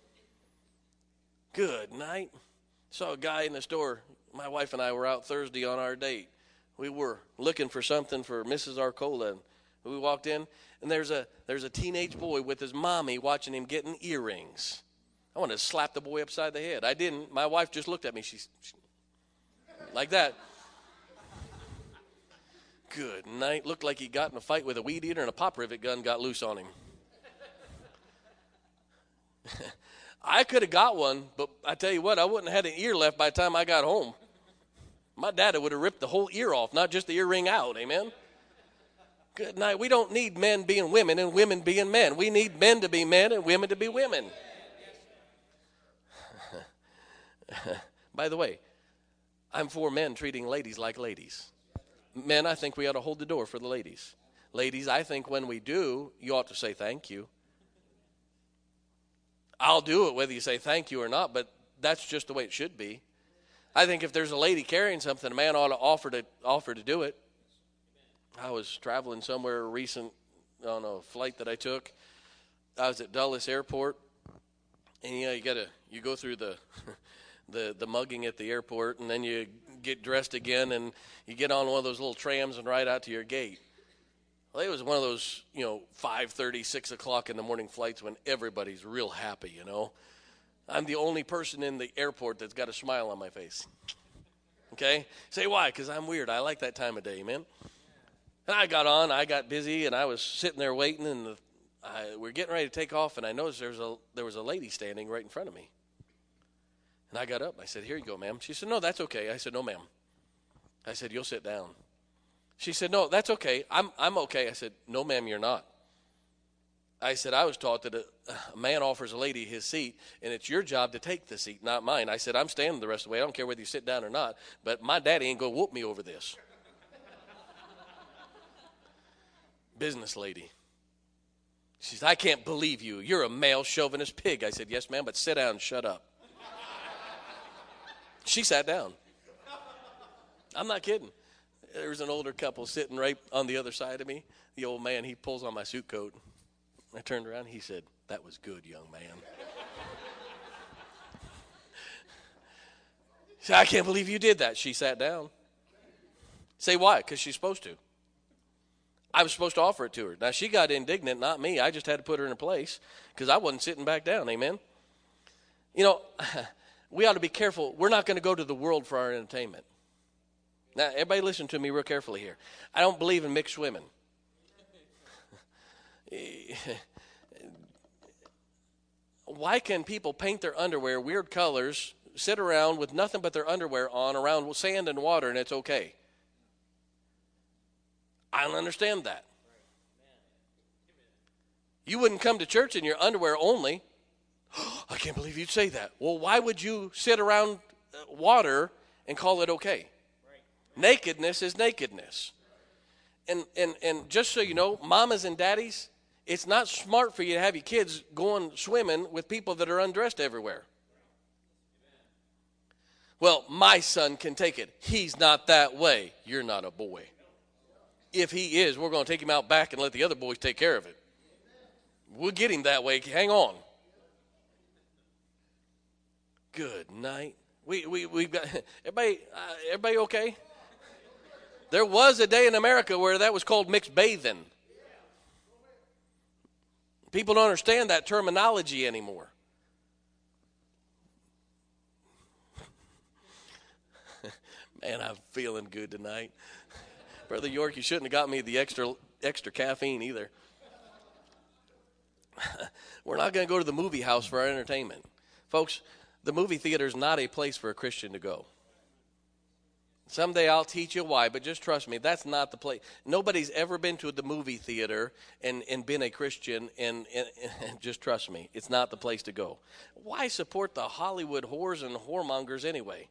Good night. Saw a guy in the store. My wife and I were out Thursday on our date. We were looking for something for Missus Arcola. And we walked in, and there's a there's a teenage boy with his mommy watching him getting earrings. I wanted to slap the boy upside the head. I didn't. My wife just looked at me. She's she, like that. Good night. Looked like he got in a fight with a weed eater and a pop rivet gun got loose on him. I could have got one, but I tell you what, I wouldn't have had an ear left by the time I got home. My daddy would have ripped the whole ear off, not just the earring out, amen? Good night. We don't need men being women and women being men. We need men to be men and women to be women. By the way, I'm for men treating ladies like ladies. Men, I think we ought to hold the door for the ladies. Ladies, I think when we do, you ought to say thank you. I'll do it whether you say thank you or not, but that's just the way it should be. I think if there's a lady carrying something, a man ought to offer to offer to do it. I was traveling somewhere recent on a flight that I took. I was at Dulles Airport, and you know you gotta you go through the the the mugging at the airport, and then you get dressed again, and you get on one of those little trams and ride out to your gate. Well, it was one of those, you know, five thirty, six o'clock in the morning flights when everybody's real happy, you know. I'm the only person in the airport that's got a smile on my face. Okay? Say why? Because I'm weird. I like that time of day, man. And I got on, I got busy, and I was sitting there waiting, and the, I, we're getting ready to take off, and I noticed there was, a, there was a lady standing right in front of me. And I got up, and I said, here you go, ma'am. She said, no, that's okay. I said, no, ma'am. I said, you'll sit down. She said, no, that's okay. I'm, I'm okay. I said, no, ma'am, you're not. I said, I was taught that a, a man offers a lady his seat, and it's your job to take the seat, not mine. I said, I'm standing the rest of the way. I don't care whether you sit down or not, but my daddy ain't going to whoop me over this. Business lady. She says, I can't believe you. You're a male chauvinist pig. I said, yes, ma'am, but sit down and shut up. She sat down. I'm not kidding. There was an older couple sitting right on the other side of me. The old man, he pulls on my suit coat. I turned around. He said, that was good, young man. He said, I can't believe you did that. She sat down. Say why? Because she's supposed to. I was supposed to offer it to her. Now, she got indignant, not me. I just had to put her in a place because I wasn't sitting back down. Amen? You know, we ought to be careful. We're not going to go to the world for our entertainment. Now, everybody listen to me real carefully here. I don't believe in mixed women. Why can people paint their underwear weird colors, sit around with nothing but their underwear on around sand and water, and it's okay? I don't understand that. You wouldn't come to church in your underwear only. I can't believe you'd say that. Well, why would you sit around water and call it okay? Nakedness is nakedness. And, and, and just so you know, mamas and daddies, it's not smart for you to have your kids going swimming with people that are undressed everywhere. Well, my son can take it. He's not that way. You're not a boy. If he is, we're going to take him out back and let the other boys take care of it. We'll get him that way. Hang on. Good night. We we we've got everybody. Uh, everybody okay? There was a day in America where that was called mixed bathing. People don't understand that terminology anymore. Man, I'm feeling good tonight. Brother York, you shouldn't have got me the extra extra caffeine either. We're not going to go to the movie house for our entertainment. Folks, the movie theater is not a place for a Christian to go. Someday I'll teach you why, but just trust me, that's not the place. Nobody's ever been to the movie theater and, and been a Christian, and, and, and just trust me, it's not the place to go. Why support the Hollywood whores and whoremongers anyway?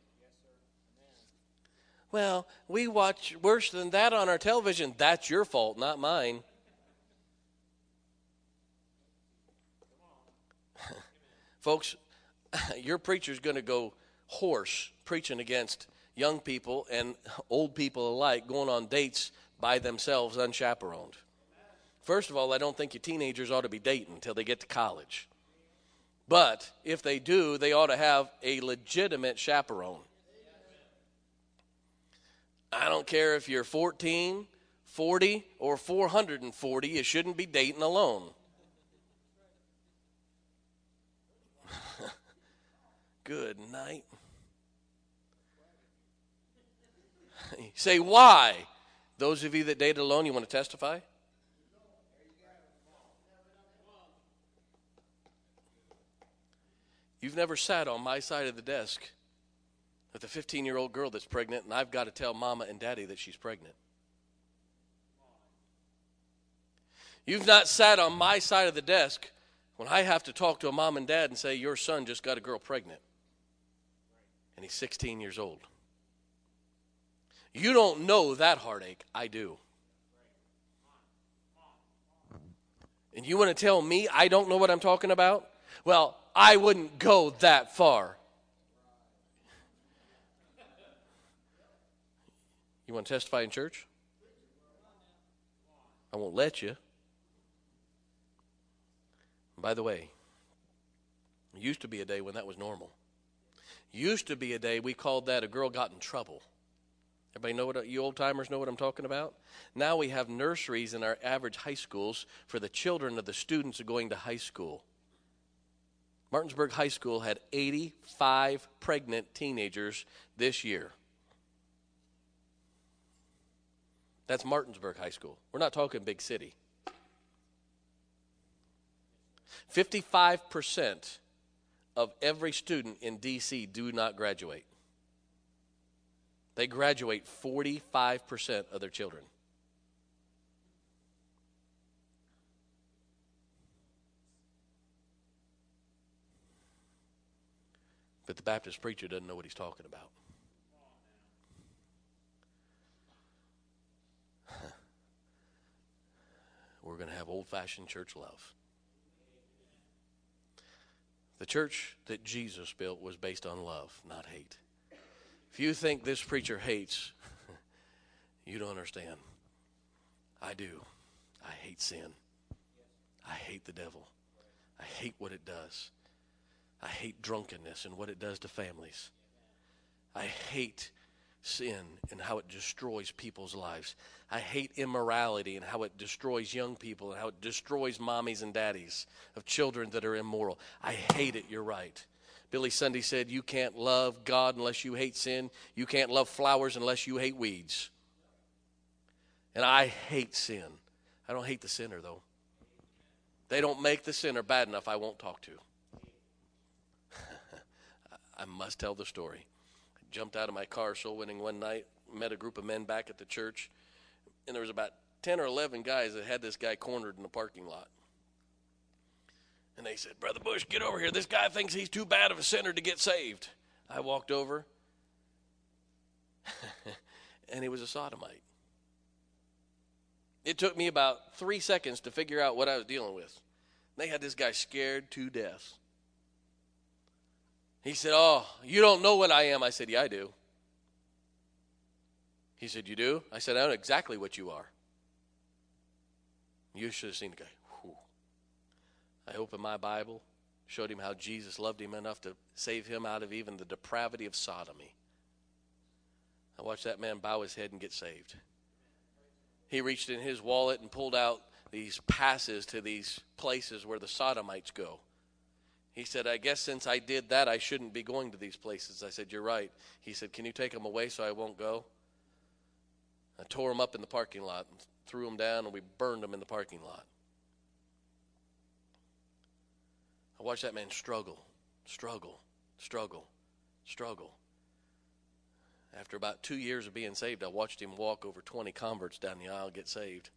Well, we watch worse than that on our television. That's your fault, not mine. Folks, your preacher's going to go hoarse preaching against young people and old people alike going on dates by themselves unchaperoned. First of all, I don't think your teenagers ought to be dating until they get to college. But if they do, they ought to have a legitimate chaperone. I don't care if you're fourteen, forty, or four hundred forty, you shouldn't be dating alone. Good night. Say why? Those of you that date alone, you want to testify? You've never sat on my side of the desk with a fifteen-year-old girl that's pregnant, and I've got to tell mama and daddy that she's pregnant. You've not sat on my side of the desk when I have to talk to a mom and dad and say, your son just got a girl pregnant, and he's sixteen years old. You don't know that heartache. I do. And you want to tell me I don't know what I'm talking about? Well, I wouldn't go that far. You want to testify in church? I won't let you. By the way, it used to be a day when that was normal. Used to be a day we called that a girl got in trouble. Everybody know what, you old-timers know what I'm talking about? Now we have nurseries in our average high schools for the children of the students going to high school. Martinsburg High School had eighty-five pregnant teenagers this year. That's Martinsburg High School. We're not talking big city. fifty-five percent of every student in D C do not graduate. They graduate forty-five percent of their children. But the Baptist preacher doesn't know what he's talking about. We're going to have old-fashioned church love. The church that Jesus built was based on love, not hate. If you think this preacher hates, you don't understand. I do. I hate sin. I hate the devil. I hate what it does. I hate drunkenness and what it does to families. I hate sin and how it destroys people's lives. I hate immorality and how it destroys young people and how it destroys mommies and daddies of children that are immoral. I hate it, you're right. Billy Sunday said, you can't love God unless you hate sin. You can't love flowers unless you hate weeds. And I hate sin. I don't hate the sinner, though. They don't make the sinner bad enough I won't talk to. I must tell the story. I jumped out of my car soul winning one night, met a group of men back at the church, and there was about ten or eleven guys that had this guy cornered in the parking lot. And they said, Brother Bush, get over here. This guy thinks he's too bad of a sinner to get saved. I walked over, and he was a sodomite. It took me about three seconds to figure out what I was dealing with. They had this guy scared to death. He said, oh, you don't know what I am. I said, yeah, I do. He said, you do? I said, I know exactly what you are. You should have seen the guy. Whew. I opened my Bible, showed him how Jesus loved him enough to save him out of even the depravity of sodomy. I watched that man bow his head and get saved. He reached in his wallet and pulled out these passes to these places where the sodomites go. He said, I guess since I did that, I shouldn't be going to these places. I said, you're right. He said, can you take them away so I won't go? I tore them up in the parking lot and threw them down, and we burned them in the parking lot. I watched that man struggle, struggle, struggle, struggle. After about two years of being saved, I watched him walk over twenty converts down the aisle get saved.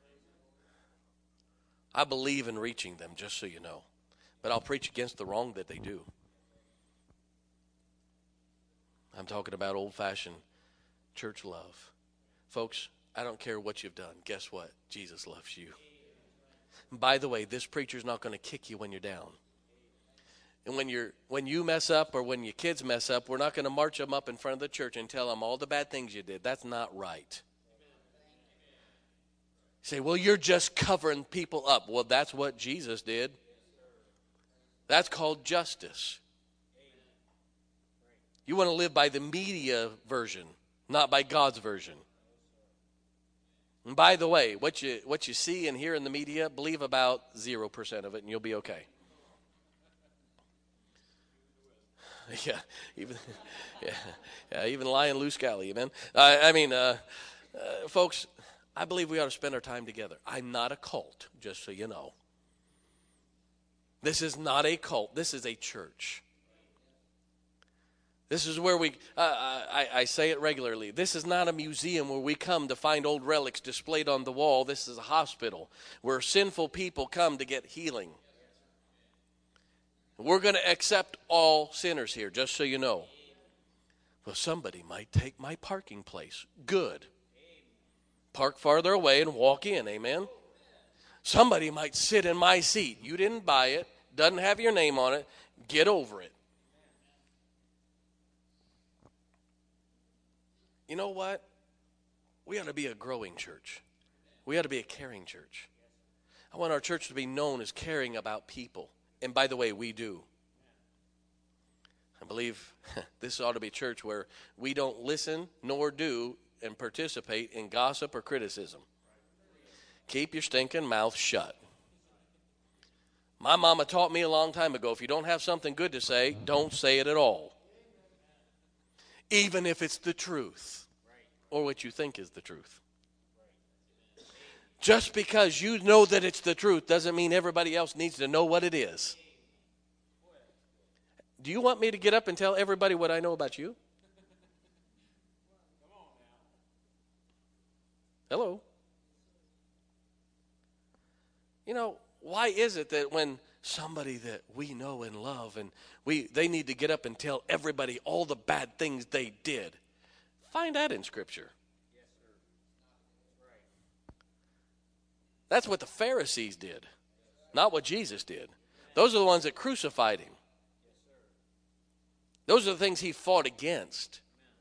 I believe in reaching them, just so you know. But I'll preach against the wrong that they do. I'm talking about old-fashioned church love. Folks, I don't care what you've done. Guess what? Jesus loves you. And by the way, this preacher's not going to kick you when you're down. And when you're when you mess up or when your kids mess up, we're not going to march them up in front of the church and tell them all the bad things you did. That's not right. You say, well, you're just covering people up. Well, that's what Jesus did. That's called justice. You want to live by the media version, not by God's version. And by the way, what you what you see and hear in the media, believe about zero percent of it and you'll be okay. Yeah, even yeah, yeah, even lying loose galley, amen. Uh, I mean, uh, uh, folks, I believe we ought to spend our time together. I'm not a cult, just so you know. This is not a cult. This is a church. This is where we, uh, I, I say it regularly, this is not a museum where we come to find old relics displayed on the wall. This is a hospital where sinful people come to get healing. We're going to accept all sinners here, just so you know. Well, somebody might take my parking place. Good. Park farther away and walk in, amen? Somebody might sit in my seat. You didn't buy it, doesn't have your name on it. Get over it. You know what? We ought to be a growing church. We ought to be a caring church. I want our church to be known as caring about people. And by the way, we do. I believe this ought to be a church where we don't listen nor do and participate in gossip or criticism. Keep your stinking mouth shut. My mama taught me a long time ago, if you don't have something good to say, don't say it at all. Even if it's the truth or what you think is the truth. Just because you know that it's the truth doesn't mean everybody else needs to know what it is. Do you want me to get up and tell everybody what I know about you? Hello? You know, why is it that when somebody that we know and love and we they need to get up and tell everybody all the bad things they did? Find that in Scripture. Yes, sir. Right. That's what the Pharisees did, not what Jesus did. Those are the ones that crucified him. Those are the things he fought against.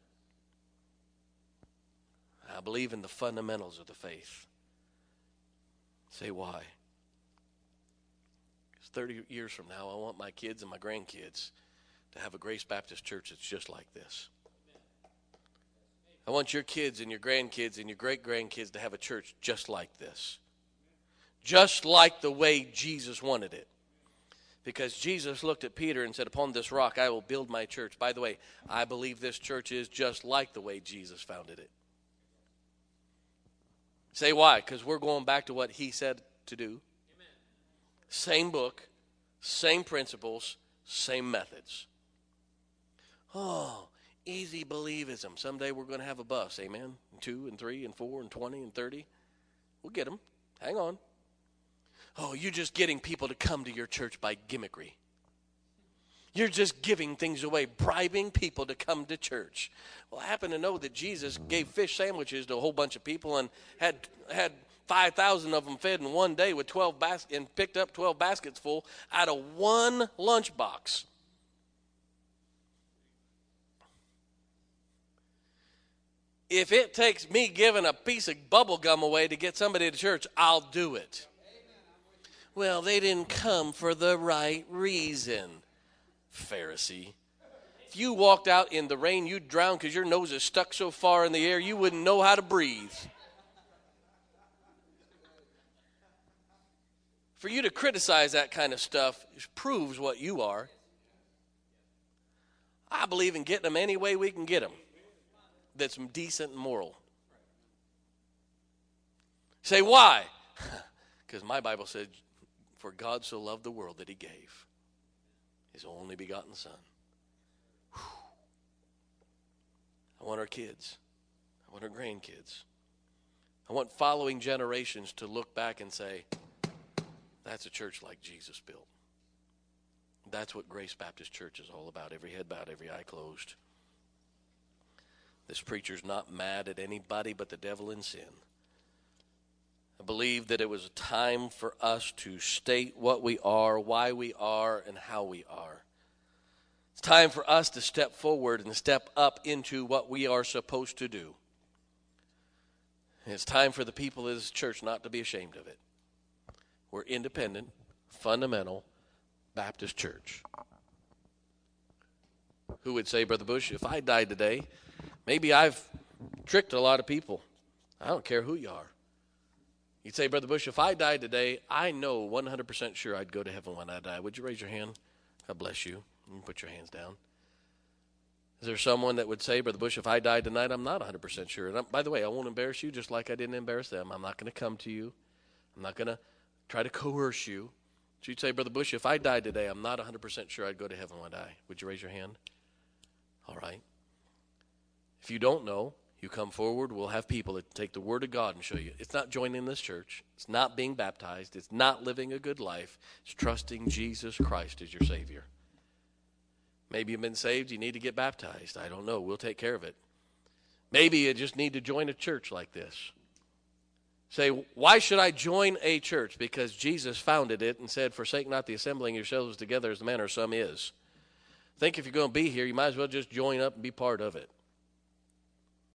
I believe in the fundamentals of the faith. Say why? Because thirty years from now, I want my kids and my grandkids to have a Grace Baptist Church that's just like this. I want your kids and your grandkids and your great-grandkids to have a church just like this. Just like the way Jesus wanted it. Because Jesus looked at Peter and said, upon this rock I will build my church. By the way, I believe this church is just like the way Jesus founded it. Say why? Because we're going back to what he said to do. Amen. Same book, same principles, same methods. Oh, easy believism. Someday we're going to have a bus. Amen. Two and three and four and twenty and thirty. We'll get them. Hang on. Oh, you're just getting people to come to your church by gimmickry. You're just giving things away, bribing people to come to church. Well, I happen to know that Jesus gave fish sandwiches to a whole bunch of people and had had five thousand of them fed in one day with twelve baskets and picked up twelve baskets full out of one lunchbox. If it takes me giving a piece of bubble gum away to get somebody to church, I'll do it. Well, they didn't come for the right reason, Pharisee. If you walked out in the rain, you'd drown because your nose is stuck so far in the air you wouldn't know how to breathe. For you to criticize that kind of stuff proves what you are. I believe in getting them any way we can get them that's decent and moral. Say, why? Because my Bible said, for God so loved the world that he gave his only begotten Son. Whew. I want our kids. I want our grandkids. I want following generations to look back and say, that's a church like Jesus built. That's what Grace Baptist Church is all about. Every head bowed, every eye closed. This preacher's not mad at anybody but the devil and sin. I believe that it was a time for us to state what we are, why we are, and how we are. It's time for us to step forward and step up into what we are supposed to do. And it's time for the people of this church not to be ashamed of it. We're independent, fundamental Baptist church. Who would say, Brother Bush, if I died today, maybe I've tricked a lot of people. I don't care who you are. You'd say, Brother Bush, if I died today, I know one hundred percent sure I'd go to heaven when I die. Would you raise your hand? God bless you. You can put your hands down. Is there someone that would say, Brother Bush, if I died tonight, I'm not one hundred percent sure. And I'm, by the way, I won't embarrass you just like I didn't embarrass them. I'm not going to come to you. I'm not going to try to coerce you. So you'd say, Brother Bush, if I died today, I'm not one hundred percent sure I'd go to heaven when I die. Would you raise your hand? All right. If you don't know, you come forward, we'll have people that take the Word of God and show you. It's not joining this church. It's not being baptized. It's not living a good life. It's trusting Jesus Christ as your Savior. Maybe you've been saved. You need to get baptized. I don't know. We'll take care of it. Maybe you just need to join a church like this. Say, why should I join a church? Because Jesus founded it and said, forsake not the assembling yourselves together as the manner of some is. Think if you're going to be here, you might as well just join up and be part of it.